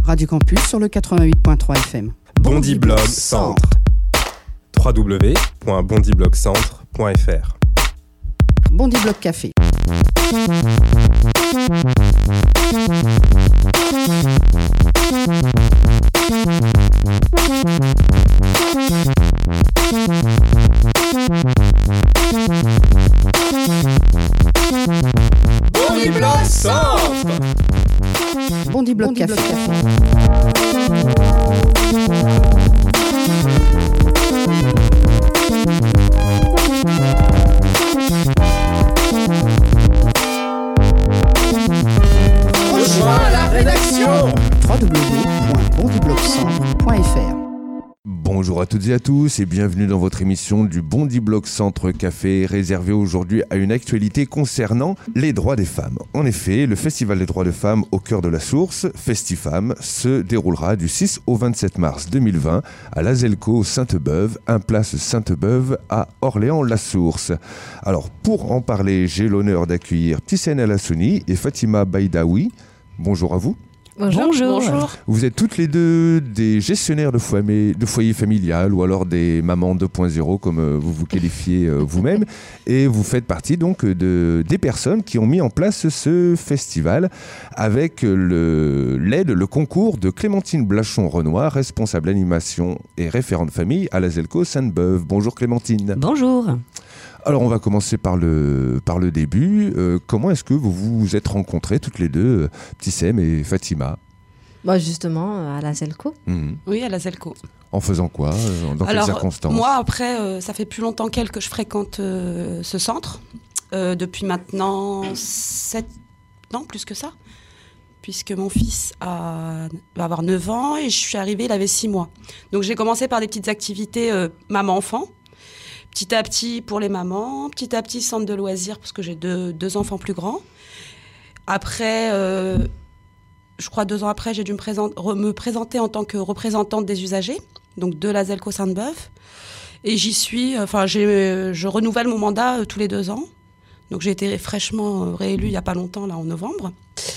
Radio Campus sur le 88.3 FM. Bondiblog Centre. www.bondiblogcentre.fr. Bondiblog Café. Bondiblog Centre. Bondiblog Café. Rejoins la rédaction. www.bondiblogcentre.fr. Bonjour à toutes et à tous et bienvenue dans votre émission du Bondiblog Centre Café, réservée aujourd'hui à une actualité concernant les droits des femmes. En effet, le Festival des droits des femmes au cœur de la Source, Festifam, se déroulera du 6 au 27 mars 2020 à la Zelco Sainte-Beuve, 1 place Sainte-Beuve à Orléans-la-Source. Alors pour en parler, j'ai l'honneur d'accueillir Tissène Alassouni et Fatima Baïdaoui. Bonjour à vous. Bonjour. Vous êtes toutes les deux des gestionnaires de foyer familial ou alors des mamans 2.0 comme vous vous qualifiez vous-même, et vous faites partie donc des personnes qui ont mis en place ce festival avec le concours de Clémentine Blachon-Renoir, responsable animation et référente famille à la Zelco Sainte-Beuve. Bonjour Clémentine. Bonjour. Alors on va commencer par le début. Comment est-ce que vous vous êtes rencontrées toutes les deux, Tissem et Fatima ? Justement, à la Zelco. Oui, à la Zelco. En faisant quoi ? Dans quelles circonstances ? Moi, après, ça fait plus longtemps qu'elle que je fréquente ce centre. Depuis maintenant 7 ans, plus que ça. Puisque mon fils va avoir 9 ans et je suis arrivée, il avait 6 mois. Donc j'ai commencé par des petites activités maman-enfant. Petit à petit pour les mamans, petit à petit centre de loisirs parce que j'ai deux enfants plus grands. Après, je crois 2 ans après, j'ai dû me présenter en tant que représentante des usagers, donc de la Zelco Sainte-Beuve. Et j'y suis, je renouvelle mon mandat tous les 2 ans. Donc j'ai été fraîchement réélue il n'y a pas longtemps, là en novembre.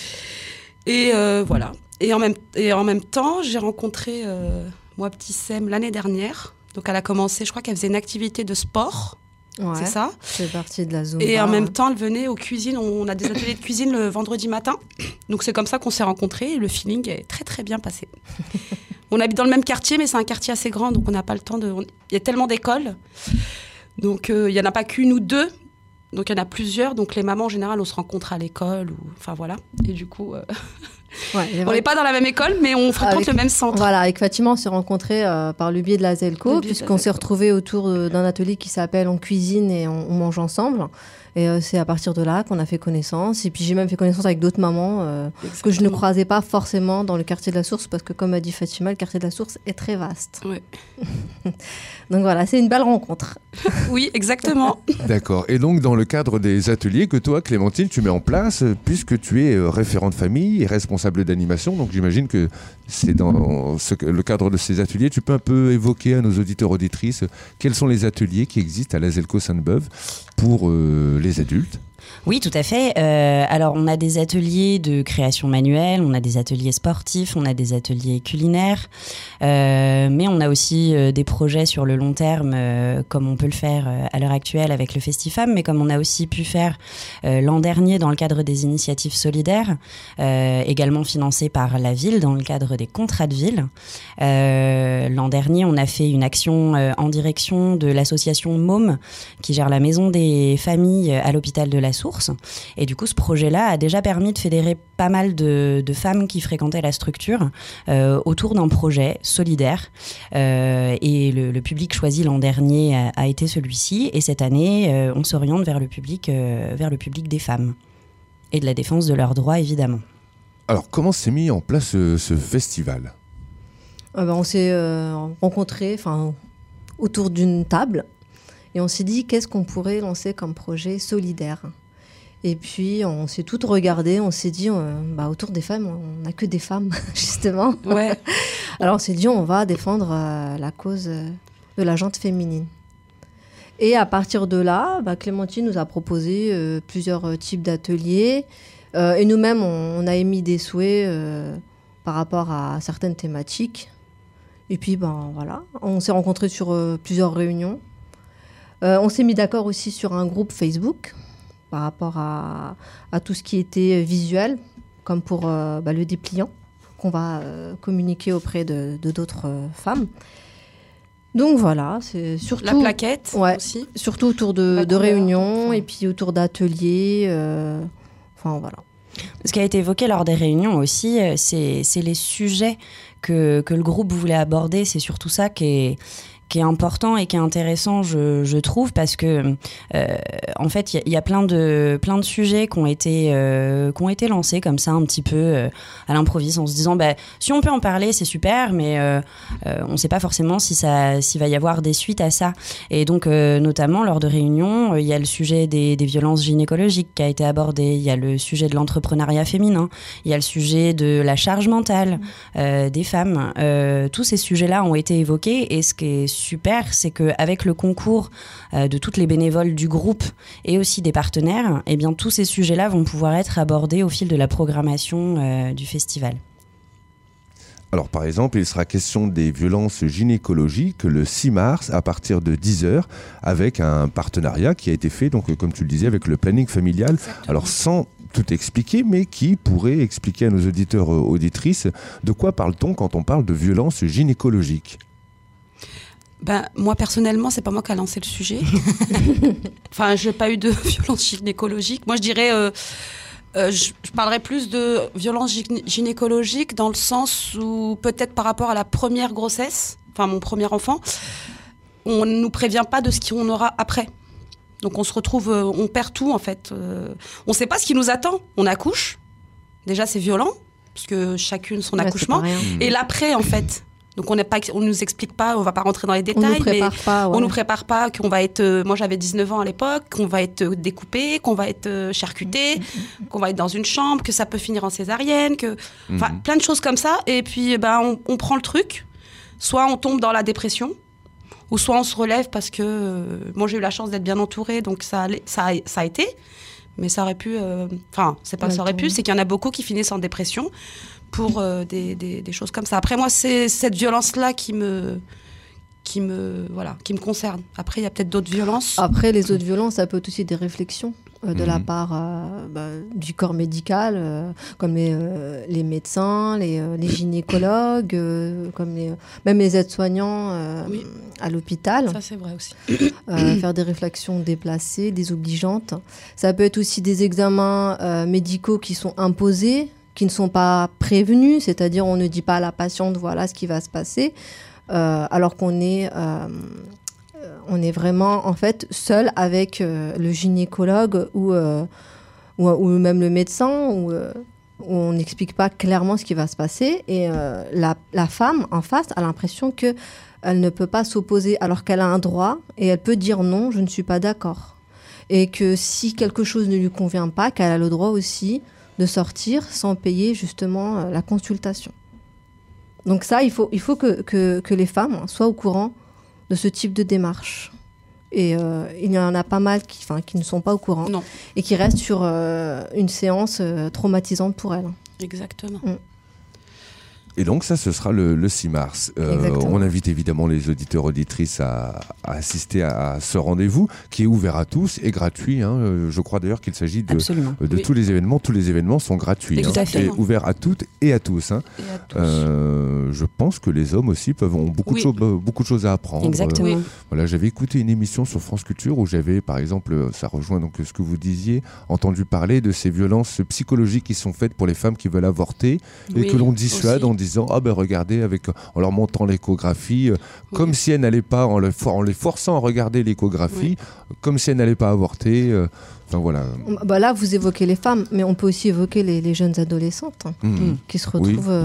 Et voilà. Et en même temps, j'ai rencontré moi, petit Sem, l'année dernière. Donc elle a commencé, je crois qu'elle faisait une activité de sport, c'est ça ? C'est parti de la Zumba. Et en même temps, elle venait aux cuisines, on a des ateliers de cuisine le vendredi matin. Donc c'est comme ça qu'on s'est rencontrés et le feeling est très très bien passé. On habite dans le même quartier, mais c'est un quartier assez grand, donc on n'a pas le temps de... Il y a tellement d'écoles, donc il n'y en a pas qu'une ou deux, donc il y en a plusieurs. Donc les mamans, en général, on se rencontre à l'école, enfin voilà. Et du coup... on n'est pas dans la même école, mais on fréquente le même centre. Voilà, avec Fatima, on s'est rencontrés par le biais de la Zelco, puisqu'on s'est retrouvés autour d'un atelier qui s'appelle On cuisine et on mange ensemble. Et c'est à partir de là qu'on a fait connaissance. Et puis j'ai même fait connaissance avec d'autres mamans que je ne croisais pas forcément dans le quartier de la Source, parce que comme a dit Fatima, le quartier de la Source est très vaste. Ouais. Donc voilà, c'est une belle rencontre. Oui, exactement. D'accord. Et donc dans le cadre des ateliers que toi, Clémentine, tu mets en place, puisque tu es référente famille et responsable d'animation, donc j'imagine que c'est dans le cadre de ces ateliers, tu peux un peu évoquer à nos auditeurs auditrices quels sont les ateliers qui existent à la Zelco Sainte-Beuve pour les adultes. Oui, tout à fait. Alors, on a des ateliers de création manuelle, on a des ateliers sportifs, on a des ateliers culinaires, mais on a aussi des projets sur le long terme, comme on peut le faire à l'heure actuelle avec le Festifam, mais comme on a aussi pu faire l'an dernier dans le cadre des initiatives solidaires, également financées par la ville dans le cadre des contrats de ville. L'an dernier, on a fait une action en direction de l'association MOM, qui gère la maison des familles à l'hôpital de la Source. Et du coup, ce projet-là a déjà permis de fédérer pas mal de femmes qui fréquentaient la structure autour d'un projet solidaire. Et le public choisi l'an dernier a été celui-ci. Et cette année, on s'oriente vers le public des femmes et de la défense de leurs droits, évidemment. Alors, comment s'est mis en place ce festival ? On s'est rencontrés autour d'une table et on s'est dit qu'est-ce qu'on pourrait lancer comme projet solidaire. Et puis, on s'est toutes regardées, on s'est dit, autour des femmes, on n'a que des femmes, justement. Ouais. Alors, on s'est dit, on va défendre la cause de la jante féminine. Et à partir de là, Clémentine nous a proposé plusieurs types d'ateliers. Et nous-mêmes, on a émis des souhaits par rapport à certaines thématiques. Et puis, voilà, on s'est rencontrés sur plusieurs réunions. On s'est mis d'accord aussi sur un groupe Facebook par rapport à tout ce qui était visuel, comme pour le dépliant qu'on va communiquer auprès de d'autres femmes. Donc voilà, c'est surtout... La plaquette aussi. Surtout autour de réunions et puis autour d'ateliers. Enfin voilà. Ce qui a été évoqué lors des réunions aussi, c'est les sujets que le groupe voulait aborder. C'est surtout ça qui est important et qui est intéressant, je trouve, parce que en fait, il y a plein de sujets qui ont été lancés comme ça, un petit peu à l'improviste, en se disant si on peut en parler, c'est super, mais on ne sait pas forcément s'il va y avoir des suites à ça. Et donc, notamment lors de réunions, il y a le sujet des violences gynécologiques qui a été abordé, il y a le sujet de l'entrepreneuriat féminin, il y a le sujet de la charge mentale des femmes. Tous ces sujets-là ont été évoqués, et ce qui est super, c'est qu'avec le concours de toutes les bénévoles du groupe et aussi des partenaires, eh bien, tous ces sujets-là vont pouvoir être abordés au fil de la programmation du festival. Alors par exemple, il sera question des violences gynécologiques le 6 mars à partir de 10h avec un partenariat qui a été fait, donc comme tu le disais, avec le planning familial. Exactement. Alors sans tout expliquer, mais qui pourrait expliquer à nos auditeurs auditrices de quoi parle-t-on quand on parle de violences gynécologiques ? Moi, personnellement, c'est pas moi qui a lancé le sujet. Enfin, j'ai pas eu de violence gynécologique. Moi, je dirais, je parlerais plus de violence gynécologique dans le sens où, peut-être par rapport à la première grossesse, enfin, mon premier enfant, on nous prévient pas de ce qu'on aura après. Donc, on se retrouve, on perd tout, en fait. On sait pas ce qui nous attend. On accouche. Déjà, c'est violent, parce que chacune son accouchement. Et l'après, en fait. Donc on nous explique pas, on va pas rentrer dans les détails, on nous prépare pas qu'on va être, moi j'avais 19 ans à l'époque, qu'on va être découpé, qu'on va être charcuté, qu'on va être dans une chambre, que ça peut finir en césarienne, plein de choses comme ça. Et puis on prend le truc, soit on tombe dans la dépression, ou soit on se relève parce que moi j'ai eu la chance d'être bien entourée, donc ça a été, mais ça aurait pu, c'est pas que ça aurait pu, c'est qu'il y en a beaucoup qui finissent en dépression pour des choses comme ça. Après moi, c'est cette violence-là qui me concerne. Après, il y a peut-être d'autres violences. Après, les autres violences, ça peut être aussi des réflexions de la part du corps médical, comme les médecins, les gynécologues, comme même les aides-soignants à l'hôpital. Ça, c'est vrai aussi. Faire des réflexions déplacées, désobligeantes. Ça peut être aussi des examens médicaux qui sont imposés, qui ne sont pas prévenus, c'est-à-dire on ne dit pas à la patiente voilà ce qui va se passer, alors qu'on est vraiment en fait seul avec le gynécologue ou même le médecin, où on n'explique pas clairement ce qui va se passer, et la femme en face a l'impression qu'elle ne peut pas s'opposer alors qu'elle a un droit, et elle peut dire non, je ne suis pas d'accord, et que si quelque chose ne lui convient pas, qu'elle a le droit aussi de sortir sans payer justement la consultation. Donc ça, il faut que les femmes soient au courant de ce type de démarche. Et il y en a pas mal qui ne sont pas au courant. Non. Et qui restent sur une séance traumatisante pour elles. Exactement. Et donc ça, ce sera le 6 mars. On invite évidemment les auditeurs, auditrices à assister à ce rendez-vous qui est ouvert à tous et gratuit. Je crois d'ailleurs qu'il s'agit de tous les événements. Tous les événements sont gratuits. C'est ouvert à toutes et à tous. Et à tous. Je pense que les hommes aussi ont beaucoup de choses à apprendre. Exactement. Voilà, j'avais écouté une émission sur France Culture où j'avais, par exemple, ça rejoint donc ce que vous disiez, entendu parler de ces violences psychologiques qui sont faites pour les femmes qui veulent avorter et que l'on dissuade en disant regardez, en leur montrant l'échographie, comme si elles n'allaient pas, en les forçant à regarder l'échographie, comme si elles n'allaient pas avorter. Voilà. Là, vous évoquez les femmes, mais on peut aussi évoquer les jeunes adolescentes qui se retrouvent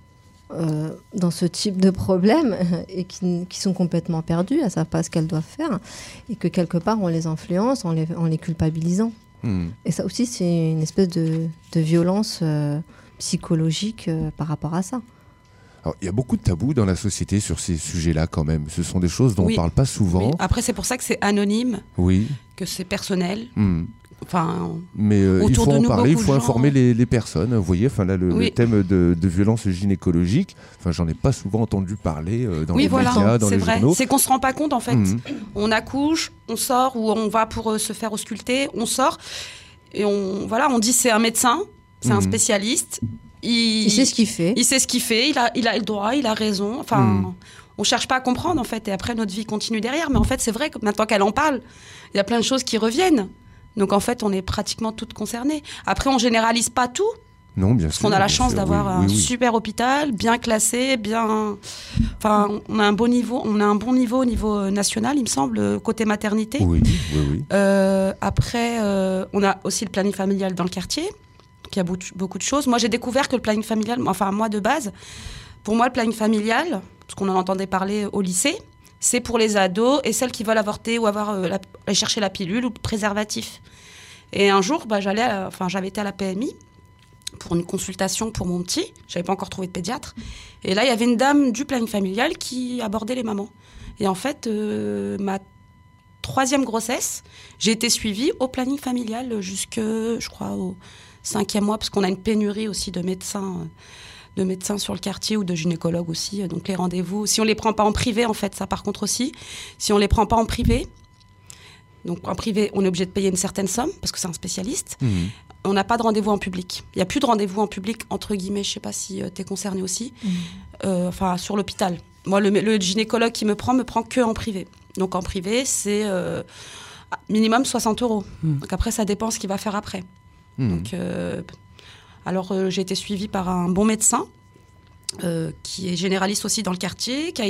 dans ce type de problème et qui sont complètement perdues, elles ne savent pas ce qu'elles doivent faire, et que quelque part on les influence en les culpabilisant. Et ça aussi, c'est une espèce de violence psychologique par rapport à ça. Alors, il y a beaucoup de tabous dans la société sur ces sujets-là quand même. Ce sont des choses dont on ne parle pas souvent. Oui. Après, c'est pour ça que c'est anonyme, que c'est personnel. Enfin, mais il faut en parler, il faut informer les personnes. Vous voyez, le thème de violence gynécologique, j'en ai pas souvent entendu parler dans les médias, dans les journaux. C'est qu'on se rend pas compte en fait. On accouche, on sort ou on va pour se faire ausculter, on sort et on dit c'est un médecin, c'est un spécialiste. Il sait ce qu'il fait. Il sait ce qu'il fait, il a le droit, il a raison. Enfin, on cherche pas à comprendre en fait et après notre vie continue derrière. Mais en fait, c'est vrai que maintenant qu'elle en parle, il y a plein de choses qui reviennent. Donc en fait, on est pratiquement toutes concernées. Après, on généralise pas tout. Non, bien sûr. Parce qu'on a la chance d'avoir un super hôpital, bien classé, on a un bon niveau au niveau national, il me semble, côté maternité. Oui. Après, on a aussi le planning familial dans le quartier. Donc il y a beaucoup de choses. Moi, j'ai découvert que le planning familial, moi de base, pour moi, le planning familial, parce qu'on en entendait parler au lycée, c'est pour les ados et celles qui veulent avorter ou aller chercher la pilule ou le préservatif. Et un jour, j'avais été à la PMI pour une consultation pour mon petit. Je n'avais pas encore trouvé de pédiatre. Et là, il y avait une dame du planning familial qui abordait les mamans. Et en fait, ma 3e grossesse, j'ai été suivie au planning familial jusque, je crois, au 5e mois, parce qu'on a une pénurie aussi de médecins sur le quartier ou de gynécologues aussi. Donc les rendez-vous, si on ne les prend pas en privé, en fait, ça par contre aussi, si on ne les prend pas en privé, donc en privé, on est obligé de payer une certaine somme, parce que c'est un spécialiste, on n'a pas de rendez-vous en public. Il n'y a plus de rendez-vous en public, entre guillemets, je ne sais pas si tu es concerné aussi, sur l'hôpital. Moi, le gynécologue qui me prend que en privé. Donc en privé, c'est minimum 60 €. Donc après, ça dépend ce qu'il va faire après. Donc... j'ai été suivie par un bon médecin qui est généraliste aussi dans le quartier, qui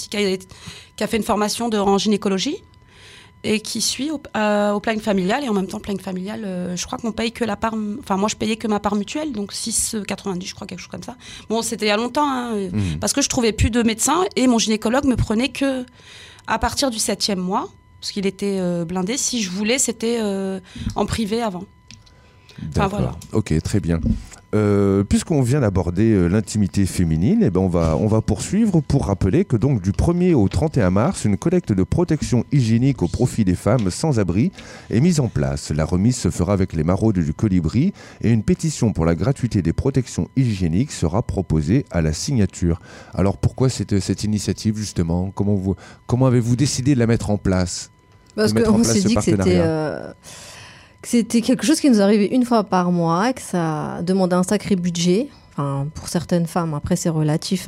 a fait une formation en gynécologie et qui suit au planning familial. Et en même temps, le planning familial, je crois qu'on paye que la part... Enfin, moi, je payais que ma part mutuelle, donc 6,90, je crois, quelque chose comme ça. Bon, c'était il y a longtemps, parce que je trouvais plus de médecins et mon gynécologue me prenait que à partir du 7e mois, parce qu'il était blindé. Si je voulais, c'était en privé avant. D'accord. Voilà. Ok, très bien. Puisqu'on vient d'aborder l'intimité féminine, on va poursuivre pour rappeler que donc du 1er au 31 mars, une collecte de protection hygiénique au profit des femmes sans abri est mise en place. La remise se fera avec les maraudes du Colibri et une pétition pour la gratuité des protections hygiéniques sera proposée à la signature. Alors pourquoi cette initiative justement ? Comment avez-vous décidé de la mettre en place ? Parce qu'on s'est dit que c'était quelque chose qui nous arrivait une fois par mois, que ça demandait un sacré budget. Enfin, pour certaines femmes, après c'est relatif.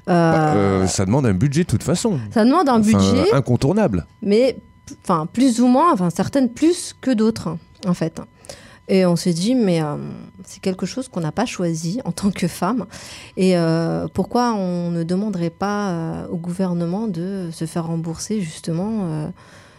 Ça demande un budget de toute façon. Ça demande un budget incontournable. Mais plus ou moins, certaines plus que d'autres, en fait. Et on s'est dit, mais c'est quelque chose qu'on n'a pas choisi en tant que femme. Et pourquoi on ne demanderait pas au gouvernement de se faire rembourser justement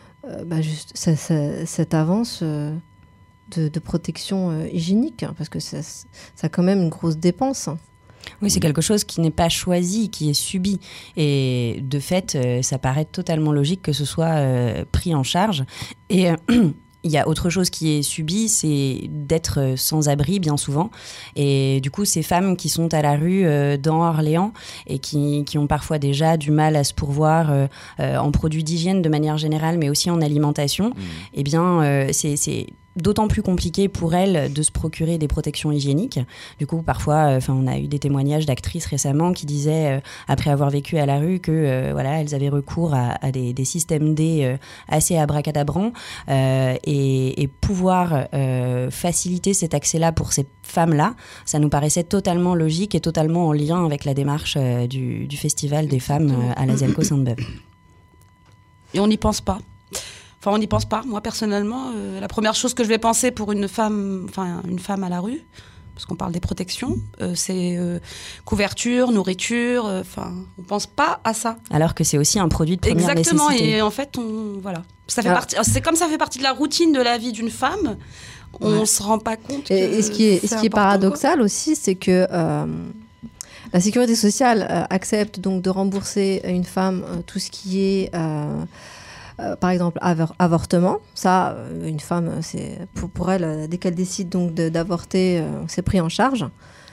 cette avance de protection hygiénique, parce que ça a quand même une grosse dépense. Oui, c'est quelque chose qui n'est pas choisi, qui est subi. Et de fait, ça paraît totalement logique que ce soit pris en charge. Et il y a autre chose qui est subie, c'est d'être sans abri bien souvent. Et du coup, ces femmes qui sont à la rue dans Orléans et qui ont parfois déjà du mal à se pourvoir en produits d'hygiène de manière générale, mais aussi en alimentation, eh bien, c'est d'autant plus compliqué pour elles de se procurer des protections hygiéniques. Du coup, parfois, on a eu des témoignages d'actrices récemment qui disaient, après avoir vécu à la rue, que elles avaient recours à des systèmes D assez abracadabrants et pouvoir faciliter cet accès-là pour ces femmes-là, ça nous paraissait totalement logique et totalement en lien avec la démarche du Festival des femmes à la Zelco Sainte-Beuve. Et on n'y pense pas. Enfin, on n'y pense pas. Moi, personnellement, la première chose que je vais penser pour une femme à la rue, parce qu'on parle des protections, c'est couverture, nourriture. On pense pas à ça. Alors que c'est aussi un produit de première nécessité. Exactement. Et en fait, ça fait partie. C'est comme ça fait partie de la routine de la vie d'une femme. On se rend pas compte. Et ce qui est paradoxal aussi, c'est que la sécurité sociale accepte donc de rembourser à une femme tout ce qui est par exemple avortement. Ça, une femme, c'est pour elle, dès qu'elle décide donc d'avorter, c'est pris en charge.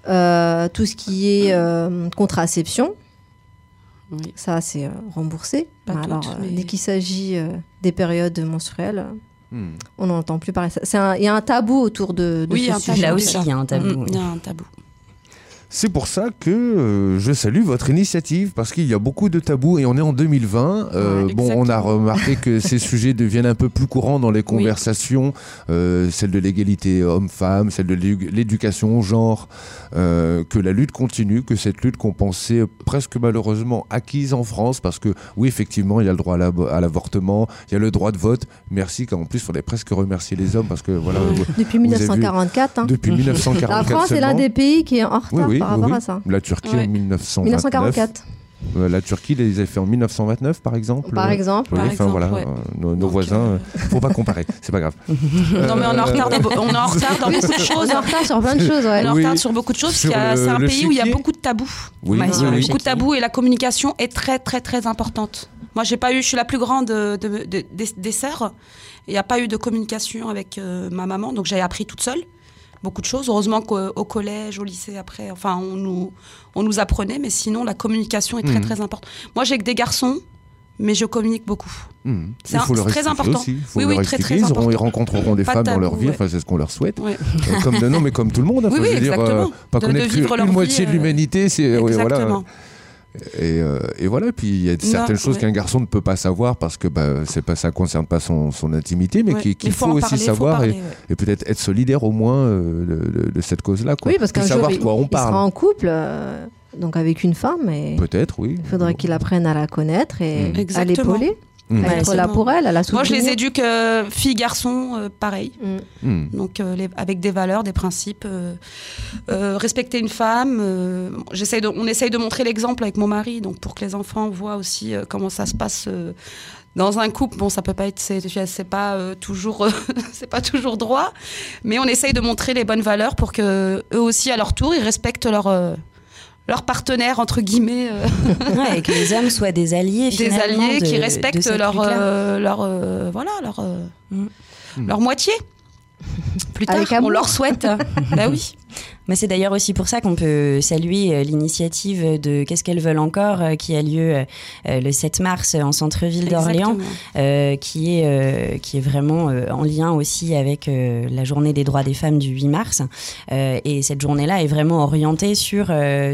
Tout ce qui est contraception, Oui. ça c'est remboursé. Pas Alors, toutes, mais- dès qu'il s'agit des périodes menstruelles, on n'entend plus parler. Il y a un tabou autour de Oui, ce un sujet. tabou. Là c'est aussi, ça. il y a un tabou. Il y a un tabou. C'est pour ça que je salue votre initiative, parce qu'il y a beaucoup de tabous et on est en 2020. Bon, on a remarqué que ces sujets deviennent un peu plus courants dans les conversations, celle de l'égalité homme-femme, celle de l'éducation au genre, que la lutte continue, que cette lutte qu'on pensait presque malheureusement acquise en France, parce que oui, effectivement, il y a le droit à l'avortement, il y a le droit de vote. Merci, qu'en plus, il faudrait presque remercier les hommes, parce que voilà. Depuis 1944. Hein. Depuis 1944. La France est l'un seulement. des pays qui est en retard par rapport à ça. La Turquie Ouais. en 1929. 1944. La Turquie les a fait en 1929, par exemple. Par exemple. Oui, Par enfin exemple, voilà, ouais. nos Donc, voisins, faut pas comparer, c'est pas grave. Non, mais on est en retard, on est en retard dans beaucoup de On choses. est en retard sur plein de choses, ouais. On est en Oui. retard sur beaucoup de choses, parce Sur que c'est un le pays où il y a chéquier. beaucoup de tabous. Oui, Ouais, oui, sur le oui. chéquier. Beaucoup de tabous et la communication est très, très, très importante. Moi, je suis la plus grande des sœurs. Il n'y a pas eu de communication avec ma maman, donc j'ai appris toute seule beaucoup de choses. Heureusement qu'au collège, au lycée, après, enfin, on nous apprenait, mais sinon, la communication est très, très importante. Moi, j'ai que des garçons, mais je communique beaucoup. Il faut leur c'est très expliquer important. aussi. Il faut Oui, leur oui, très, expliquer. très important. Ils rencontreront des Pas de femmes dans leur tabou, vie, ouais. enfin, c'est ce qu'on leur souhaite. Ouais. Mais comme tout le monde, hein, Oui, enfin, oui, je veux dire, exactement. pas De connaître vivre leur une vie, moitié de l'humanité, c'est oui, voilà. Exactement. Et voilà, puis il y a certaines choses ouais. qu'un garçon ne peut pas savoir parce que ça concerne pas son intimité, mais Ouais. qu'il Mais faut en aussi parler, savoir parler, et, ouais. et peut-être être solidaire au moins de cette cause-là. Quoi. Oui, parce Puis qu'un jour, savoir de quoi on il sera parle. en couple, donc avec une femme, et Peut-être, oui. il faudrait qu'il apprenne à la connaître et à Exactement. l'épauler, Mm. à être là pour elle, à la soutenir. Moi, je les éduque filles, garçons, pareil. Mm. Donc, avec des valeurs, des principes. Respecter une femme. On essaye de montrer l'exemple avec mon mari, donc pour que les enfants voient aussi comment ça se passe dans un couple. Bon, ça peut pas être, c'est pas toujours, c'est pas toujours droit, mais on essaye de montrer les bonnes valeurs pour que eux aussi, à leur tour, ils respectent leur partenaire, entre guillemets. Ouais, et que les hommes soient des alliés, Des finalement, alliés qui de respectent cette leur lutte-là. moitié. Plus tard, Avec on amour. leur souhaite. Bah oui. Mais c'est d'ailleurs aussi pour ça qu'on peut saluer l'initiative de Qu'est-ce qu'elles veulent encore, qui a lieu le 7 mars en centre-ville d'Orléans, qui est vraiment en lien aussi avec la journée des droits des femmes du 8 mars. Et cette journée-là est vraiment orientée sur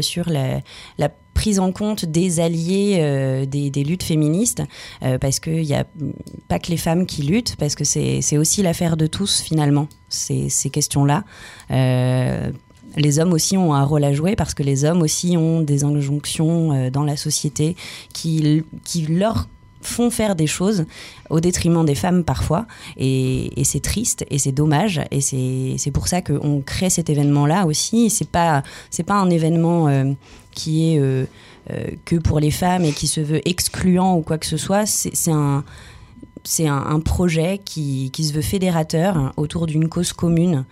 la prise en compte des alliés des luttes féministes, parce qu'il n'y a pas que les femmes qui luttent, parce que c'est aussi l'affaire de tous finalement, ces questions-là. Les hommes aussi ont un rôle à jouer, parce que les hommes aussi ont des injonctions dans la société qui leur font faire des choses au détriment des femmes parfois, et c'est triste et c'est dommage, et c'est pour ça qu'on crée cet événement-là aussi. C'est pas un événement qui est que pour les femmes et qui se veut excluant ou quoi que ce soit. C'est un projet qui se veut fédérateur autour d'une cause commune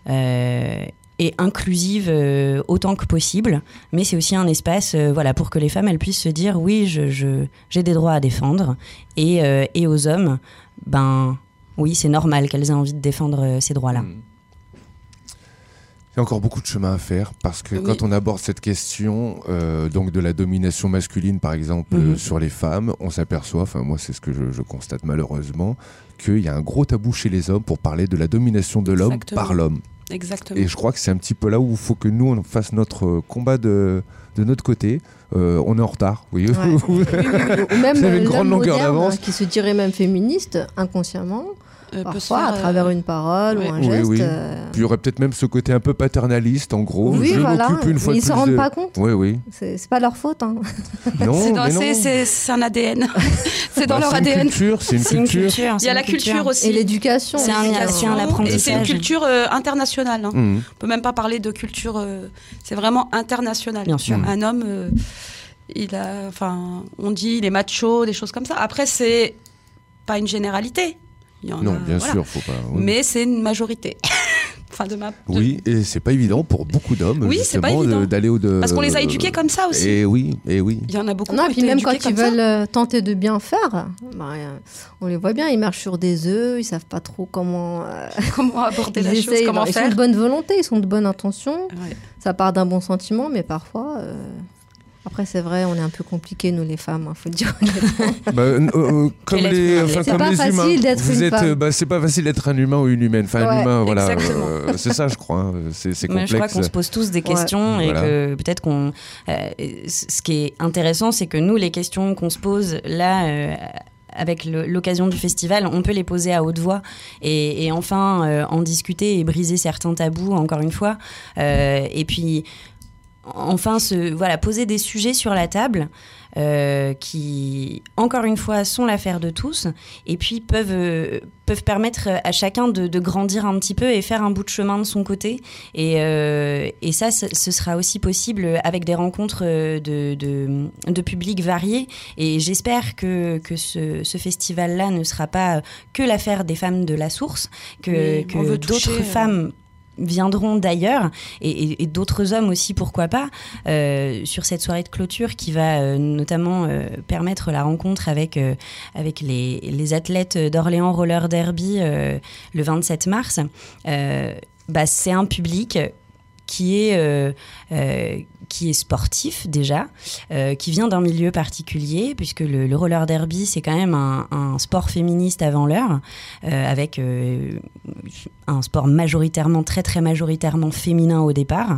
et inclusive autant que possible, mais c'est aussi un espace pour que les femmes elles puissent se dire oui, j'ai des droits à défendre, et aux hommes, oui, c'est normal qu'elles aient envie de défendre ces droits-là. Il y a encore beaucoup de chemin à faire, parce que quand on aborde cette question donc de la domination masculine, par exemple, sur les femmes, on s'aperçoit, enfin moi c'est ce que je constate malheureusement, qu'il y a un gros tabou chez les hommes pour parler de la domination de l'homme par l'homme. Exactement. Et je crois que c'est un petit peu là où il faut que nous on fasse notre combat de notre côté. On est en retard, oui. Ouais. Ou même Vous avez une grande l'homme longueur moderne, d'avance. qui se dirait même féministe inconsciemment, parfois à travers une parole ou un Oui, geste. oui. Puis il y aurait peut-être même ce côté un peu paternaliste, en gros. Oui, je voilà. m'occupe une fois Mais de ils s'en plus rendent de... pas compte. Oui, oui. C'est pas leur faute. Hein. Non, mais non. C'est un ADN. C'est dans leur c'est ADN. Une culture, c'est une culture. Il y a la culture aussi. Et l'éducation. C'est un apprentissage. Et c'est une culture internationale. Hein. On peut même pas parler de culture. C'est vraiment international. Bien sûr. Un homme, on dit il est macho, des choses comme ça. Après, c'est pas une généralité. Il y en Non, a, bien sûr, faut pas. Oui. Mais c'est une majorité. Oui, et c'est pas évident pour beaucoup d'hommes, oui, justement, d'aller au-delà. Parce qu'on les a éduqués comme ça aussi. Et oui. Il y en a beaucoup. Non, qui et puis ont été même quand éduqués ils comme veulent tenter de bien faire, on les voit bien, ils marchent sur des œufs, ils savent pas trop comment aborder la chose, comment ils faire. sont de bonne volonté, ils sont de bonne intention. Ouais. Ça part d'un bon sentiment, mais parfois. Après, c'est vrai, on est un peu compliqués, nous les femmes, faut le dire honnêtement. Comme les humains. D'être une femme. C'est pas facile d'être un humain ou une humaine. Enfin, un humain, voilà. C'est ça, je crois. Hein. C'est complexe. Mais je crois qu'on se pose tous des questions et que peut-être qu'on. Ce qui est intéressant, c'est que nous, les questions qu'on se pose là. Avec l'occasion du festival, on peut les poser à haute voix et enfin en discuter et briser certains tabous, encore une fois. Et puis. Enfin, poser des sujets sur la table qui, encore une fois, sont l'affaire de tous et puis peuvent permettre à chacun de grandir un petit peu et faire un bout de chemin de son côté. Et ça, ce sera aussi possible avec des rencontres de publics variés. Et j'espère que ce festival-là ne sera pas que l'affaire des femmes de la Source, que d'autres femmes viendront d'ailleurs et d'autres hommes aussi, pourquoi pas, sur cette soirée de clôture qui va notamment permettre la rencontre avec les athlètes d'Orléans Roller Derby le 27 mars. C'est un public qui est sportif déjà, qui vient d'un milieu particulier, puisque le roller derby, c'est quand même un sport féministe avant l'heure, avec un sport très très majoritairement féminin au départ.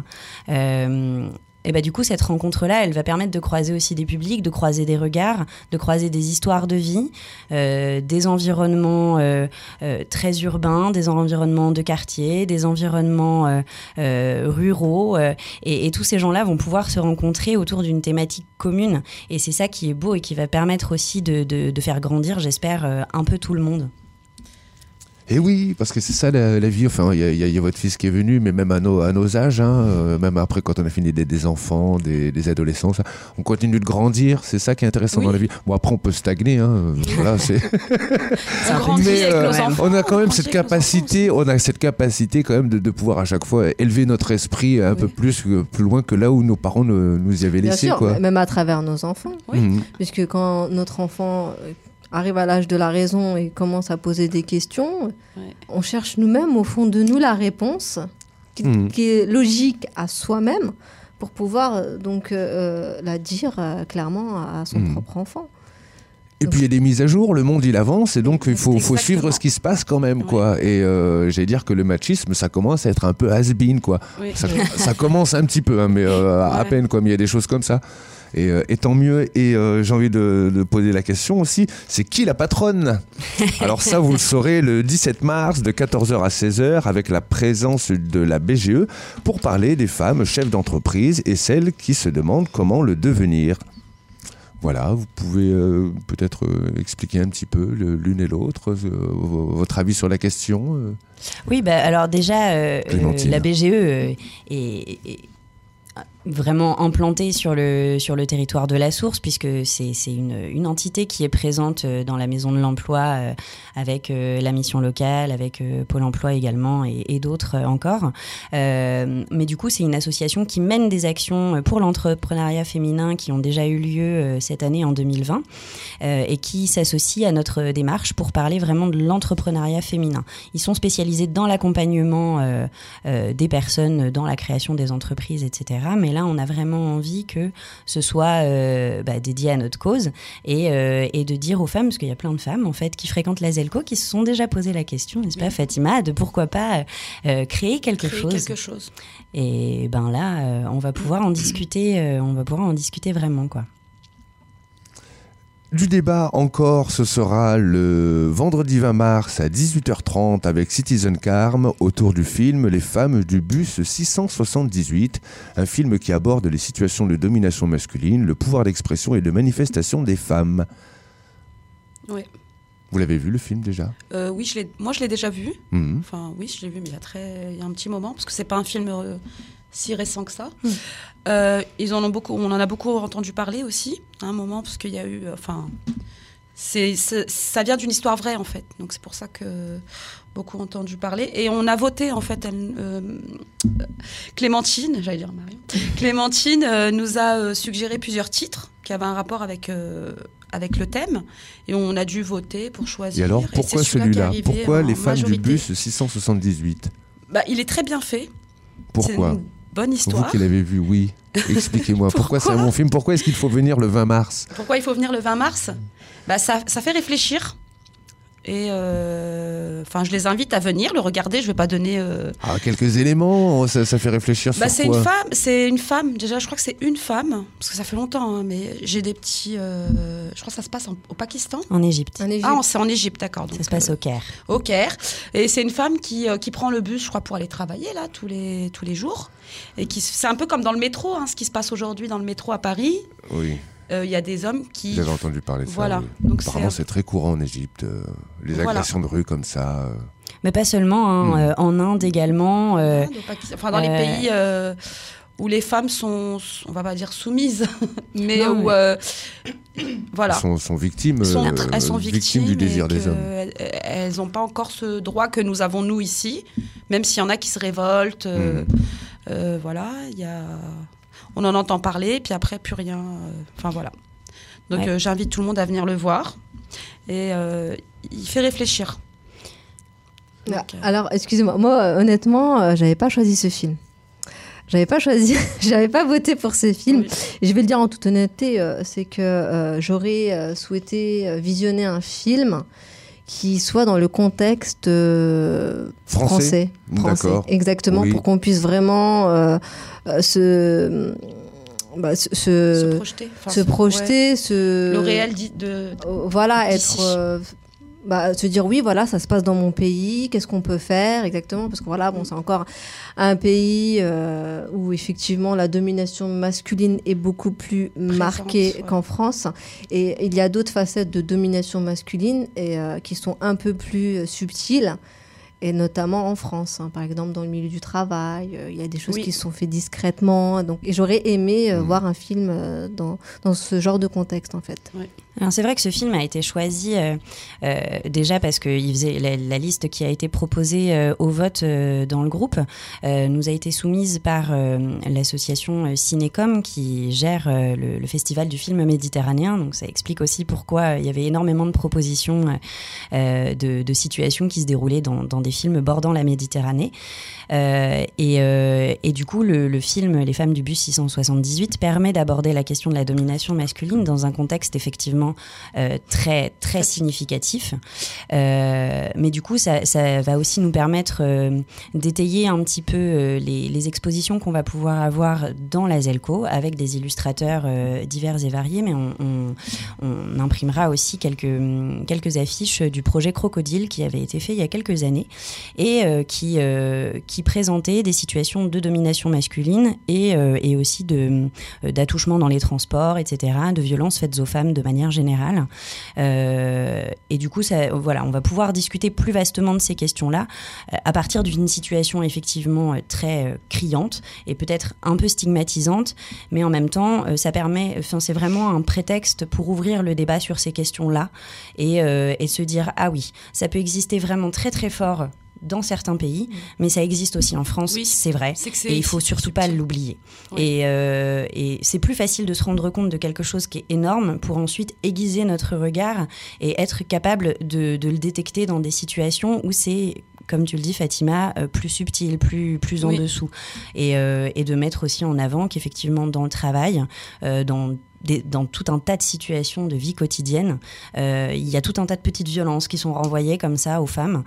Et du coup, cette rencontre-là, elle va permettre de croiser aussi des publics, de croiser des regards, de croiser des histoires de vie, des environnements très urbains, des environnements de quartier, des environnements ruraux. Et tous ces gens-là vont pouvoir se rencontrer autour d'une thématique commune. Et c'est ça qui est beau et qui va permettre aussi de faire grandir, j'espère, un peu tout le monde. Et oui, parce que c'est ça la vie. Enfin, il y a votre fils qui est venu, mais même à nos âges, même après, quand on a fini des enfants, des adolescents, ça, on continue de grandir. C'est ça qui est intéressant dans la vie. Bon, après, on peut stagner. Voilà, mais on a quand même cette capacité. On a cette capacité quand même de pouvoir à chaque fois élever notre esprit un peu plus loin que là où nos parents nous y avaient laissé. Bien sûr, quoi. même à travers nos enfants. Puisque quand notre enfant arrive à l'âge de la raison et commence à poser des questions, on cherche nous-mêmes au fond de nous la réponse qui est logique à soi-même pour pouvoir la dire clairement à son propre enfant. Et puis il y a des mises à jour, le monde il avance et donc il faut suivre ce qui se passe quand même quoi. Et j'allais dire que le machisme ça commence à être un peu has-been quoi. Ça commence un petit peu mais à peine quoi, mais il y a des choses comme ça. Et tant mieux. Et j'ai envie de poser la question aussi, c'est qui la patronne ? Alors ça, vous le saurez le 17 mars de 14h à 16h avec la présence de la BGE pour parler des femmes chefs d'entreprise et celles qui se demandent comment le devenir. Voilà, vous pouvez peut-être expliquer un petit peu l'une et l'autre, votre avis sur la question. Oui, alors déjà, la BGE est vraiment implantée sur le territoire de la Source, puisque c'est une entité qui est présente dans la Maison de l'Emploi avec la mission locale, avec Pôle emploi également et d'autres encore. Mais du coup, c'est une association qui mène des actions pour l'entrepreneuriat féminin qui ont déjà eu lieu cette année en 2020 et qui s'associe à notre démarche pour parler vraiment de l'entrepreneuriat féminin. Ils sont spécialisés dans l'accompagnement des personnes, dans la création des entreprises, etc. Mais là, on a vraiment envie que ce soit dédié à notre cause et de dire aux femmes, parce qu'il y a plein de femmes en fait qui fréquentent la Zelco, qui se sont déjà posé la question, n'est-ce pas Fatima, de pourquoi pas créer quelque chose. Et là, on va pouvoir en discuter, vraiment quoi. Du débat encore, ce sera le vendredi 20 mars à 18h30 avec Citizen Carm autour du film Les femmes du bus 678, un film qui aborde les situations de domination masculine, le pouvoir d'expression et de manifestation des femmes. Oui. Vous l'avez vu le film déjà ? Oui, je l'ai déjà vu. Enfin, oui, je l'ai vu, mais il y a un petit moment, parce que c'est pas un film si récent que ça. On en a beaucoup entendu parler aussi, à un moment, parce qu'il y a eu... ça vient d'une histoire vraie en fait. Donc c'est pour ça que beaucoup ont entendu parler. Et on a voté en fait. Clémentine, j'allais dire Marion. Clémentine nous a suggéré plusieurs titres qui avaient un rapport avec le thème. Et on a dû voter pour choisir. Et alors pourquoi celui-là ? Pourquoi les femmes majorité. du bus 678 ? Il est très bien fait. Pourquoi ? C'est une bonne histoire. Vous qui l'avez vu, oui. Expliquez-moi. Pourquoi c'est un bon film ? Pourquoi est-ce qu'il faut venir le 20 mars ? Pourquoi il faut venir le 20 mars ? Ça fait réfléchir. Et je les invite à venir le regarder. Je vais pas donner. Quelques éléments. Ça fait réfléchir sur quoi ? C'est une femme. Déjà, je crois que c'est une femme parce que ça fait longtemps. Mais j'ai des petits. Je crois que ça se passe au Pakistan. En Égypte. C'est en Égypte, d'accord. Donc, ça se passe au Caire. Au Caire. Et c'est une femme qui prend le bus, je crois, pour aller travailler là tous les jours. Et c'est un peu comme dans le métro, ce qui se passe aujourd'hui dans le métro à Paris. Oui. Il y a des hommes qui... J'avais entendu parler de ça. Voilà. Oui. Donc apparemment, c'est très courant en Égypte, les agressions de rue comme ça. Mais pas seulement, en Inde également. Dans les pays où les femmes sont, on va pas dire soumises, mais où... voilà. Sont victimes, elles sont victimes du désir des hommes. Elles n'ont pas encore ce droit que nous avons, nous, ici, même s'il y en a qui se révoltent. Voilà, il y a... On en entend parler, puis après, plus rien. Voilà. Donc, j'invite tout le monde à venir le voir. Et il fait réfléchir. Donc, alors, excusez-moi. Moi, honnêtement, j'avais pas choisi ce film. J'avais pas voté pour ce film. Oui. Et je vais le dire en toute honnêteté, c'est que j'aurais souhaité visionner un film qui soit dans le contexte français. D'accord. Exactement, oui. Pour qu'on puisse vraiment se projeter, le réel voilà, d'ici. Se dire oui, voilà, ça se passe dans mon pays, qu'est-ce qu'on peut faire exactement, parce que voilà, c'est encore un pays où effectivement la domination masculine est beaucoup plus marquée qu'en France, et il y a d'autres facettes de domination masculine qui sont un peu plus subtiles. Et notamment en France, par exemple dans le milieu du travail, il y a des choses qui se sont faites discrètement. Et j'aurais aimé voir un film dans ce genre de contexte, en fait. Oui. Alors c'est vrai que ce film a été choisi déjà parce que il faisait la liste qui a été proposée au vote dans le groupe nous a été soumise par l'association Cinécom qui gère le festival du film méditerranéen. Donc ça explique aussi pourquoi il y avait énormément de propositions de situations qui se déroulaient dans des films bordant la Méditerranée. Et du coup, le film Les femmes du bus 678 permet d'aborder la question de la domination masculine dans un contexte effectivement très, très significatif. Mais du coup, ça va aussi nous permettre d'étayer un petit peu les expositions qu'on va pouvoir avoir dans la Zelco avec des illustrateurs divers et variés, mais on imprimera aussi quelques affiches du projet Crocodile qui avait été fait il y a quelques années et qui présentait des situations de domination masculine et aussi d'attouchement dans les transports, etc., de violences faites aux femmes de manière générale. Et du coup, on va pouvoir discuter plus vastement de ces questions-là à partir d'une situation effectivement très criante et peut-être un peu stigmatisante, mais en même temps, ça permet, c'est vraiment un prétexte pour ouvrir le débat sur ces questions-là et se dire, ah oui, ça peut exister vraiment très très fort dans certains pays, mais ça existe aussi en France, oui, c'est vrai, et il faut surtout pas l'oublier. Oui. Et c'est plus facile de se rendre compte de quelque chose qui est énorme pour ensuite aiguiser notre regard et être capable de le détecter dans des situations où c'est, comme tu le dis Fatima, plus subtil, plus en dessous. Et de mettre aussi en avant qu'effectivement dans le travail, dans tout un tas de situations de vie quotidienne, il y a tout un tas de petites violences qui sont renvoyées comme ça aux femmes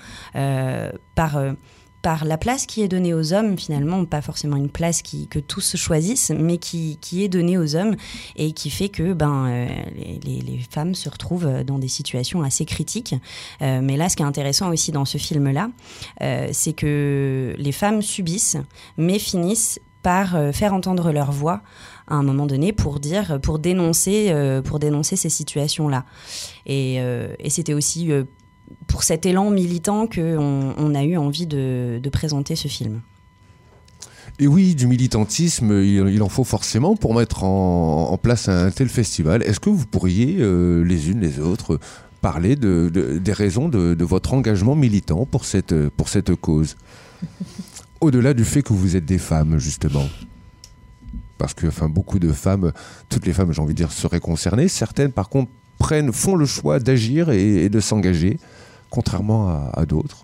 par la place qui est donnée aux hommes, finalement, pas forcément une place que tous choisissent, mais qui est donnée aux hommes et qui fait que les femmes se retrouvent dans des situations assez critiques. Mais là, ce qui est intéressant aussi dans ce film-là, c'est que les femmes subissent, mais finissent par faire entendre leur voix à un moment donné pour dénoncer ces situations-là. Et c'était aussi pour cet élan militant qu'on a eu envie de présenter ce film. Et oui, du militantisme, il en faut forcément pour mettre en place un tel festival. Est-ce que vous pourriez, les unes les autres, parler des raisons de votre engagement militant pour cette cause? Au-delà du fait que vous êtes des femmes, justement. Parce que beaucoup de femmes, toutes les femmes, j'ai envie de dire, seraient concernées. Certaines, par contre, font le choix d'agir et de s'engager, contrairement à d'autres.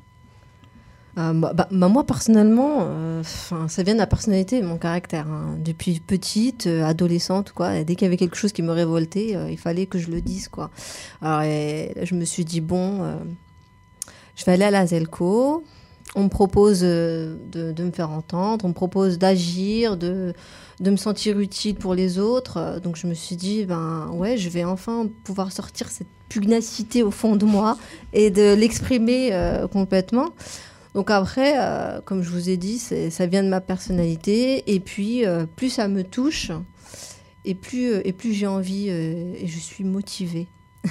Moi, personnellement, ça vient de la personnalité et de mon caractère. Hein. Depuis petite, adolescente, dès qu'il y avait quelque chose qui me révoltait, il fallait que je le dise. Alors, je me suis dit, je vais aller à la ZELCO. On me propose de me faire entendre, on me propose d'agir, de me sentir utile pour les autres. Donc, je me suis dit, je vais enfin pouvoir sortir cette pugnacité au fond de moi et de l'exprimer complètement. Donc après, comme je vous ai dit, ça vient de ma personnalité. Et puis, plus ça me touche, et plus j'ai envie et je suis motivée.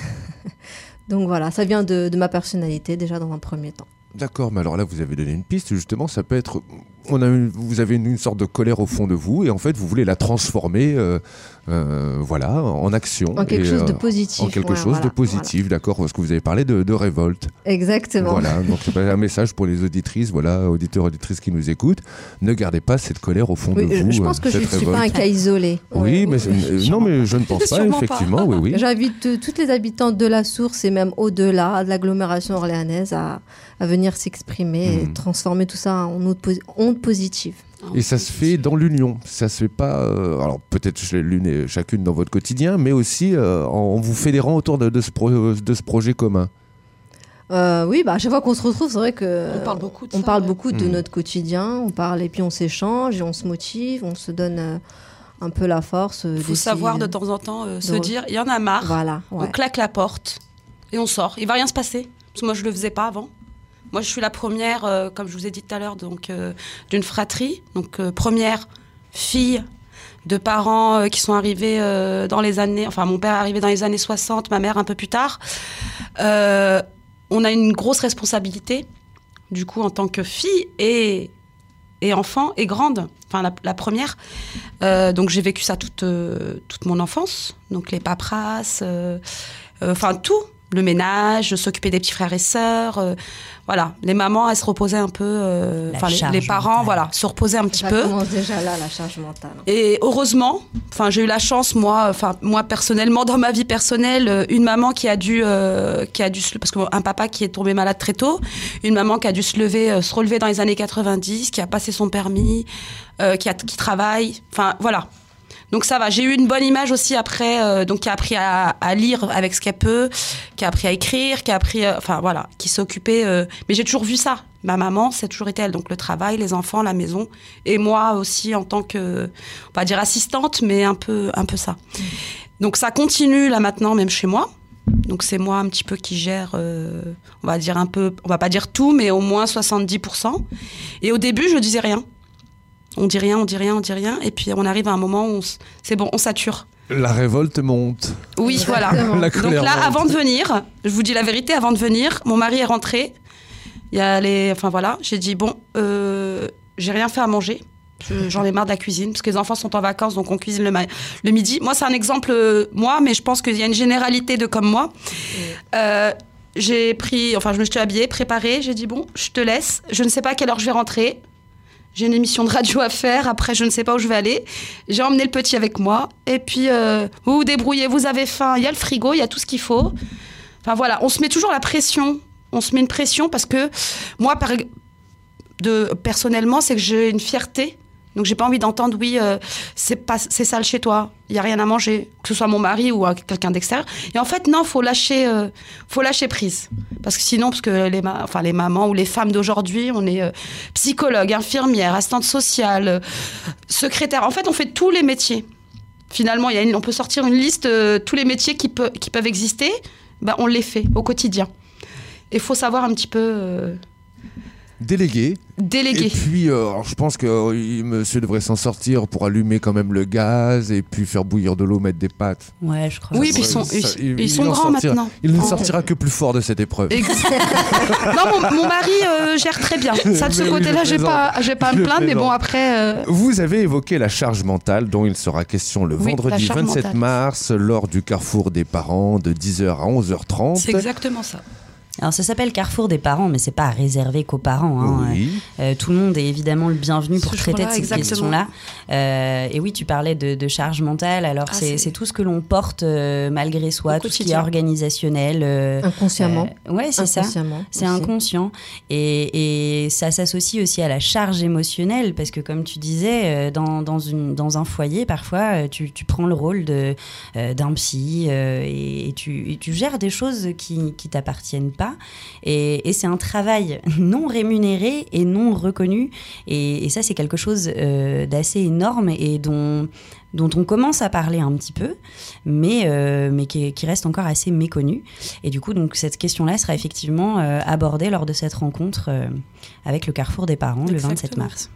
Donc voilà, ça vient de ma personnalité déjà dans un premier temps. D'accord, mais alors là, vous avez donné une piste, justement, ça peut être... vous avez une sorte de colère au fond de vous, et en fait, vous voulez la transformer en action. En quelque chose de positif. En quelque chose de positif, d'accord, parce que vous avez parlé de révolte. Exactement. Voilà, donc c'est un message pour les auditrices, auditeurs, auditrices qui nous écoutent. Ne gardez pas cette colère au fond de vous. Je pense que je ne suis pas un cas isolé. Oui, mais non, mais je ne pense pas, effectivement. Pas. Oui. J'invite toutes les habitantes de la Source et même au-delà de l'agglomération orléanaise à venir s'exprimer et transformer tout ça en onde positive. Et ça se fait dans l'union, ça se fait pas, alors peut-être l'une et chacune dans votre quotidien, mais aussi en vous fédérant autour de ce projet commun. Oui, à chaque fois qu'on se retrouve, c'est vrai qu'on parle beaucoup de notre quotidien, on parle et puis on s'échange et on se motive, on se donne un peu la force. Il faut savoir de temps en temps se dire, il y en a marre, voilà, on claque la porte et on sort. Il va rien se passer, parce que moi je le faisais pas avant. Moi, je suis la première, comme je vous ai dit tout à l'heure, d'une fratrie. Donc, première fille de parents qui sont arrivés dans les années... Enfin, mon père est arrivé dans les années 60, ma mère un peu plus tard. On a une grosse responsabilité, du coup, en tant que fille et enfant et grande. Enfin, la première. Donc, j'ai vécu ça toute mon enfance. Donc, les paperasses, tout. Le ménage, s'occuper des petits frères et sœurs, voilà. Les mamans, elles se reposaient un peu, les parents, voilà, se reposaient un petit peu. Ça commence déjà là, la charge mentale. Et heureusement, j'ai eu la chance, moi personnellement, dans ma vie personnelle, une maman qui a dû parce qu'un papa qui est tombé malade très tôt, une maman qui a dû se relever dans les années 90, qui a passé son permis, qui travaille, voilà. Donc ça va, j'ai eu une bonne image aussi après, qui a appris à lire avec ce qu'elle peut, qui a appris à écrire, qui a appris, qui s'est occupée. Mais j'ai toujours vu ça. Ma maman, c'est toujours été elle. Donc le travail, les enfants, la maison. Et moi aussi en tant que, on va dire assistante, mais un peu ça. Donc ça continue là maintenant, même chez moi. Donc c'est moi un petit peu qui gère, on va dire un peu, on va pas dire tout, mais au moins 70%. Et au début, je disais rien. On dit rien. Et puis, on arrive à un moment où c'est bon, on sature. La révolte monte. Oui, voilà. Donc là, avant de venir, je vous dis la vérité, avant de venir, mon mari est rentré. J'ai dit, j'ai rien fait à manger. J'en ai marre de la cuisine, parce que les enfants sont en vacances, donc on cuisine le midi. Moi, c'est un exemple, mais je pense qu'il y a une généralité de comme moi. Je me suis habillée, préparée. J'ai dit, je te laisse. Je ne sais pas à quelle heure je vais rentrer. J'ai une émission de radio à faire, après je ne sais pas où je vais aller. J'ai emmené le petit avec moi. Et puis, vous vous débrouillez, vous avez faim, il y a le frigo, il y a tout ce qu'il faut. Enfin voilà, on se met toujours la pression. On se met une pression parce que moi, personnellement, c'est que j'ai une fierté. Donc j'ai pas envie d'entendre, c'est sale chez toi, il n'y a rien à manger, que ce soit mon mari ou quelqu'un d'extérieur. Et en fait, non, faut lâcher prise. Parce que les mamans ou les femmes d'aujourd'hui, on est psychologue, infirmière, assistante sociale, secrétaire. En fait, on fait tous les métiers. Finalement, on peut sortir une liste, tous les métiers qui peuvent exister, on les fait au quotidien. Et il faut savoir un petit peu Délégué. Délégué. Et puis, alors, je pense que monsieur devrait s'en sortir pour allumer quand même le gaz et puis faire bouillir de l'eau, mettre des pâtes. Ouais, je crois. Oui, puis ils sont grands maintenant. Il ne sortira que plus fort de cette épreuve. Non, mon mari gère très bien. Ça, de ce côté-là, j'ai pas à me plaindre, mais bon, après... Vous avez évoqué la charge mentale dont il sera question le vendredi 27 mars lors du Carrefour des parents de 10h à 11h30. C'est exactement ça. Alors ça s'appelle Carrefour des parents, mais c'est pas réservé qu'aux parents. Hein. Oui. Tout le monde est évidemment le bienvenu pour traiter de ces questions-là. Et oui, tu parlais de charge mentale. Alors c'est tout ce que l'on porte malgré soi, tout ce qui est organisationnel. Inconsciemment. Ouais, c'est ça. C'est inconscient. Et ça s'associe aussi à la charge émotionnelle, parce que comme tu disais, dans un foyer, parfois, tu prends le rôle d'un psy et tu gères des choses qui t'appartiennent pas. Et c'est un travail non rémunéré et non reconnu. Et ça, c'est quelque chose d'assez énorme et dont on commence à parler un petit peu, mais qui reste encore assez méconnu. Et du coup, donc, cette question-là sera effectivement abordée lors de cette rencontre avec le Carrefour des parents, le 27 mars.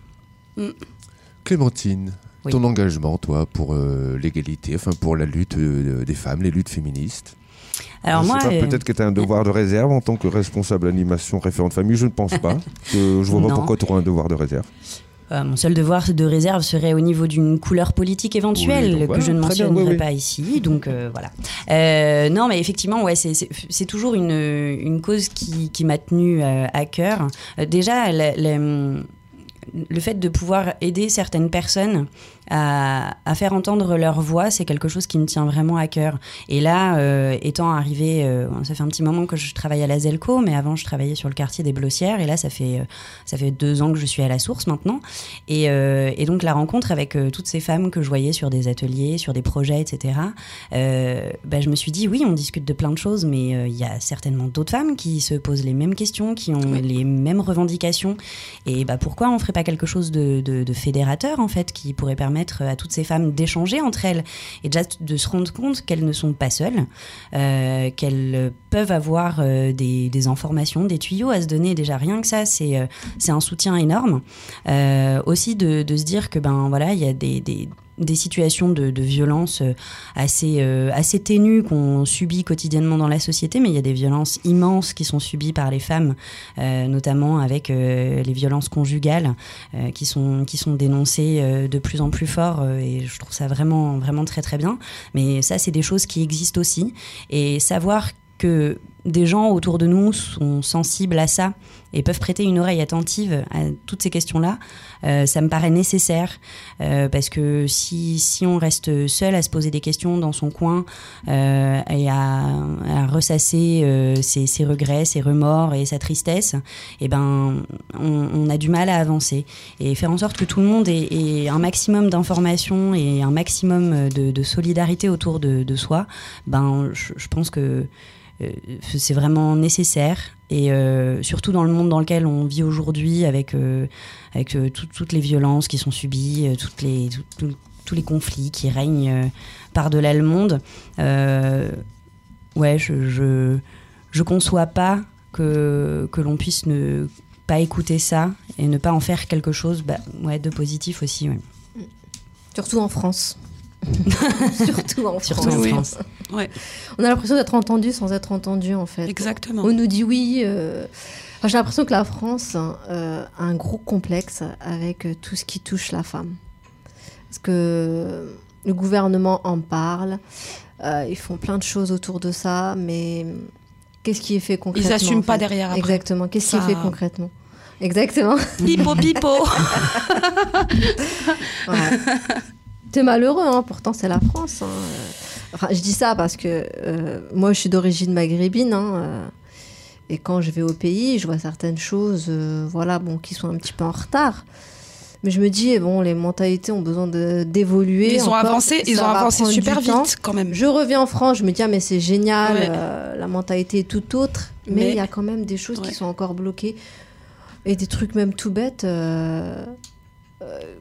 Clémentine, ton engagement, toi, pour l'égalité, enfin pour la lutte des femmes, les luttes féministes? Alors je sais pas, peut-être que tu as un devoir de réserve en tant que responsable animation référente famille, je ne pense pas. Je vois pas pourquoi tu auras un devoir de réserve. Mon seul devoir de réserve serait au niveau d'une couleur politique éventuelle que je ne mentionnerai pas ici. Donc voilà. Non, mais effectivement, ouais, c'est toujours une cause qui m'a tenue à cœur. Déjà, le fait de pouvoir aider certaines personnes à faire entendre leur voix, c'est quelque chose qui me tient vraiment à cœur. Et là, étant arrivée, ça fait un petit moment que je travaille à la Zelco, mais avant je travaillais sur le quartier des Blossières, et là ça fait 2 ans que je suis à la source maintenant. Et donc la rencontre avec toutes ces femmes que je voyais sur des ateliers, sur des projets, etc., je me suis dit, oui, on discute de plein de choses, mais il y a certainement d'autres femmes qui se posent les mêmes questions, qui ont les mêmes revendications. Et pourquoi on ferait pas quelque chose de fédérateur, en fait, qui pourrait permettre à toutes ces femmes d'échanger entre elles et déjà de se rendre compte qu'elles ne sont pas seules, qu'elles peuvent avoir des informations, des tuyaux à se donner. Déjà rien que ça, c'est un soutien énorme. Aussi de se dire que il y a des situations de violence assez ténues qu'on subit quotidiennement dans la société, mais il y a des violences immenses qui sont subies par les femmes, notamment avec les violences conjugales qui sont dénoncées de plus en plus fort, et je trouve ça vraiment, vraiment très très bien. Mais ça, c'est des choses qui existent aussi, et savoir que des gens autour de nous sont sensibles à ça et peuvent prêter une oreille attentive à toutes ces questions-là, ça me paraît nécessaire, parce que si on reste seul à se poser des questions dans son coin et à ressasser ses regrets, ses remords et sa tristesse, on a du mal à avancer. Et faire en sorte que tout le monde ait un maximum d'informations et un maximum de solidarité autour de soi, je pense que c'est vraiment nécessaire, et surtout dans le monde dans lequel on vit aujourd'hui, avec toutes les violences qui sont subies, tous les conflits qui règnent par-delà le monde. Je conçois pas que l'on puisse ne pas écouter ça et ne pas en faire quelque chose de positif aussi. Ouais. Surtout en France. Surtout en France. Ouais. On a l'impression d'être entendu sans être entendu, en fait. Exactement. On nous dit oui. J'ai l'impression que la France a un gros complexe avec tout ce qui touche la femme. Parce que le gouvernement en parle, ils font plein de choses autour de ça, mais qu'est-ce qui est fait concrètement? Ils n'assument pas derrière après. Exactement. Qu'est-ce qui est fait concrètement? Exactement. Pipo. Ouais. C'est malheureux, hein, pourtant c'est la France. Hein. Enfin, je dis ça parce que moi je suis d'origine maghrébine, et quand je vais au pays, je vois certaines choses qui sont un petit peu en retard. Mais je me dis, les mentalités ont besoin d'évoluer. Ils ont avancé super vite quand même. Je reviens en France, je me dis, mais c'est génial, la mentalité est tout autre, mais il y a quand même des choses qui sont encore bloquées. Et des trucs même tout bêtes.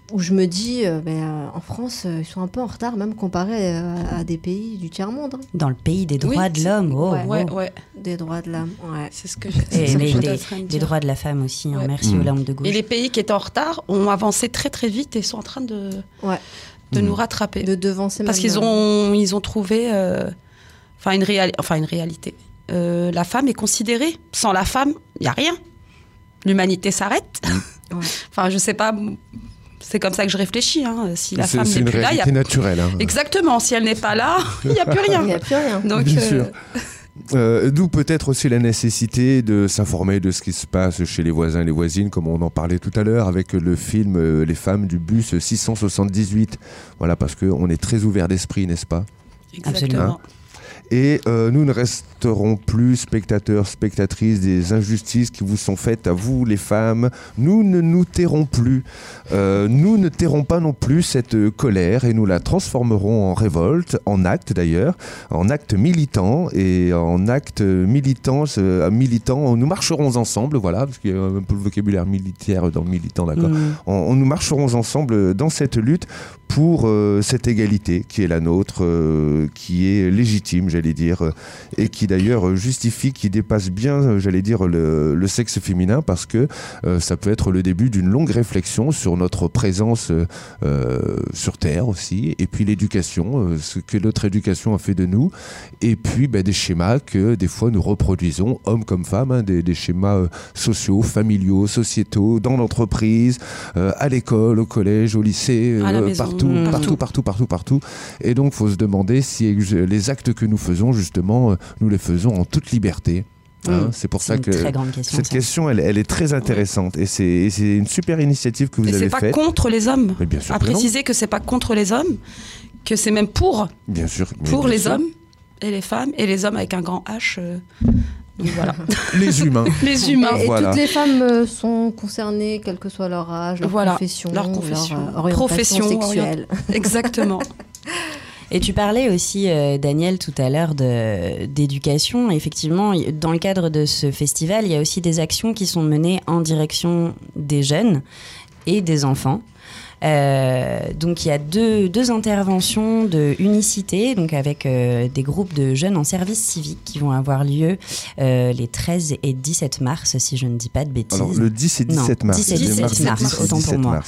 où je me dis, en France, ils sont un peu en retard, même comparé à des pays du tiers-monde. Hein. Dans le pays des droits de l'homme. Ouais. Des droits de l'homme, ouais. C'est ce que j'ai des droits de la femme aussi, hein. Merci Hollande de gauche. Et les pays qui étaient en retard ont avancé très très vite et sont en train de nous rattraper. De devancer. Parce qu'ils ont trouvé une réalité. La femme est considérée. Sans la femme, il n'y a rien. L'humanité s'arrête. Je sais pas... C'est comme ça que je réfléchis. Hein. Si la femme n'est plus là, c'est une réalité naturelle. Hein. Exactement. Si elle n'est pas là, il n'y a plus rien. Il n'y a plus rien. Donc, bien sûr. D'où peut-être aussi la nécessité de s'informer de ce qui se passe chez les voisins et les voisines, comme on en parlait tout à l'heure avec le film Les femmes du bus 678. Voilà, parce qu'on est très ouvert d'esprit, n'est-ce pas ? Exactement. Hein ? Et nous ne resterons plus spectateurs, spectatrices des injustices qui vous sont faites à vous, les femmes. Nous ne nous tairons plus. Nous ne tairons pas non plus cette colère et nous la transformerons en révolte, en acte d'ailleurs, en acte militant. Et en acte militant, nous marcherons ensemble, voilà, parce qu'il y a un peu le vocabulaire militaire dans militant, d'accord. Nous marcherons ensemble dans cette lutte pour cette égalité qui est la nôtre, qui est légitime, j'allais dire, et qui d'ailleurs justifie, qui dépasse bien, j'allais dire, le sexe féminin, parce que ça peut être le début d'une longue réflexion sur notre présence sur Terre aussi, et puis l'éducation, ce que notre éducation a fait de nous, et puis des schémas que des fois nous reproduisons, hommes comme femmes, hein, des schémas sociaux, familiaux, sociétaux, dans l'entreprise, à l'école, au collège, au lycée, partout. Et donc, il faut se demander si les actes que nous faisons, justement, nous les faisons en toute liberté. Hein, c'est pour ça que cette question, elle est très intéressante. Et c'est une super initiative que vous avez faite. C'est pas contre les hommes. Mais bien sûr à préciser que c'est pas contre les hommes, que c'est même pour. Bien sûr. Pour les hommes et les femmes, et les hommes avec un grand H. Donc voilà. Les humains. Les humains. Et toutes les femmes sont concernées, quel que soit leur âge, leur confession, leur orientation sexuelle. Exactement. Et tu parlais aussi, Daniel, tout à l'heure d'éducation. Effectivement, dans le cadre de ce festival, il y a aussi des actions qui sont menées en direction des jeunes et des enfants. Donc il y a deux interventions de unicité, donc avec des groupes de jeunes en service civique qui vont avoir lieu les 13 et 17 mars, si je ne dis pas de bêtises. Alors le 10 et 17 mars. 10 et 17 mars, autant pour moi.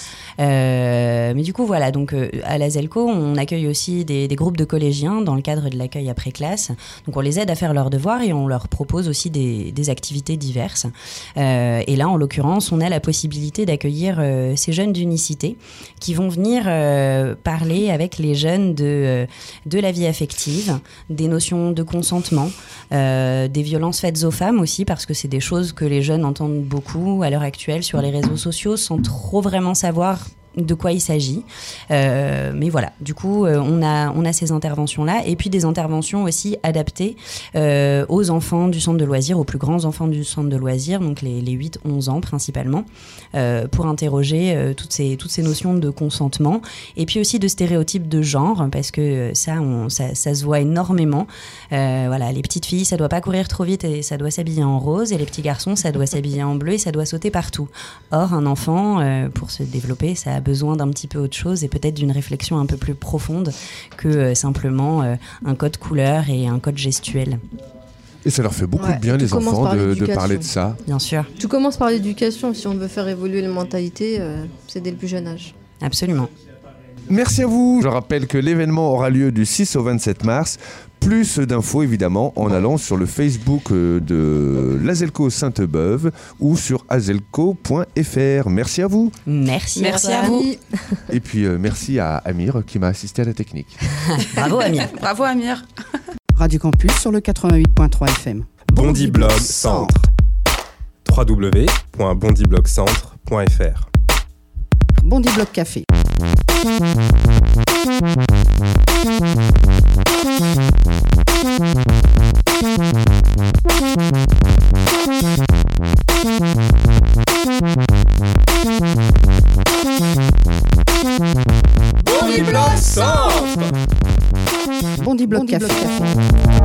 Mais du coup, voilà, donc à la ZELCO, on accueille aussi des groupes de collégiens dans le cadre de l'accueil après classe. Donc on les aide à faire leurs devoirs et on leur propose aussi des activités diverses. Et là, en l'occurrence, on a la possibilité d'accueillir ces jeunes d'unicité qui vont venir parler avec les jeunes de la vie affective, des notions de consentement, des violences faites aux femmes aussi, parce que c'est des choses que les jeunes entendent beaucoup à l'heure actuelle sur les réseaux sociaux sans trop vraiment savoir de quoi il s'agit. Mais voilà, du coup, on a ces interventions-là, et puis des interventions aussi adaptées aux enfants du centre de loisirs, aux plus grands enfants du centre de loisirs, donc les 8-11 ans principalement, pour interroger toutes ces notions de consentement, et puis aussi de stéréotypes de genre, parce que ça se voit énormément. Voilà, les petites filles, ça doit pas courir trop vite et ça doit s'habiller en rose, et les petits garçons, ça doit s'habiller en bleu et ça doit sauter partout. Or, un enfant, pour se développer, ça a besoin d'un petit peu autre chose et peut-être d'une réflexion un peu plus profonde que simplement un code couleur et un code gestuel. Et ça leur fait beaucoup de bien, les enfants, de parler de ça. Bien sûr. Tout commence par l'éducation. Si on veut faire évoluer les mentalités, c'est dès le plus jeune âge. Absolument. Merci à vous. Je rappelle que l'événement aura lieu du 6 au 27 mars. Plus d'infos, évidemment, en allant sur le Facebook de l'Azelco Sainte-Beuve ou sur azelco.fr. Merci à vous. Merci à vous. Et puis, merci à Amir qui m'a assisté à la technique. Bravo, Amir. Bravo, Amir. Radio Campus sur le 88.3 FM. Bondiblog Centre. www.bondiblogcentre.fr. Bondiblog Café. Bondiblog Centre. Bondiblog Café.